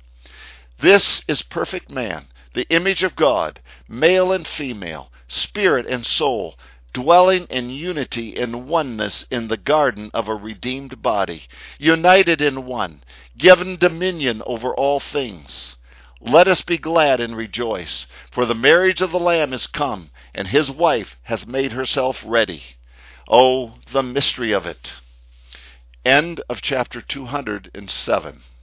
This is perfect man, the image of God, male and female, spirit and soul, dwelling in unity and oneness in the garden of a redeemed body, united in one, given dominion over all things. Let us be glad and rejoice, for the marriage of the Lamb is come, and His wife hath made herself ready. Oh, the mystery of it. End of chapter two hundred seven.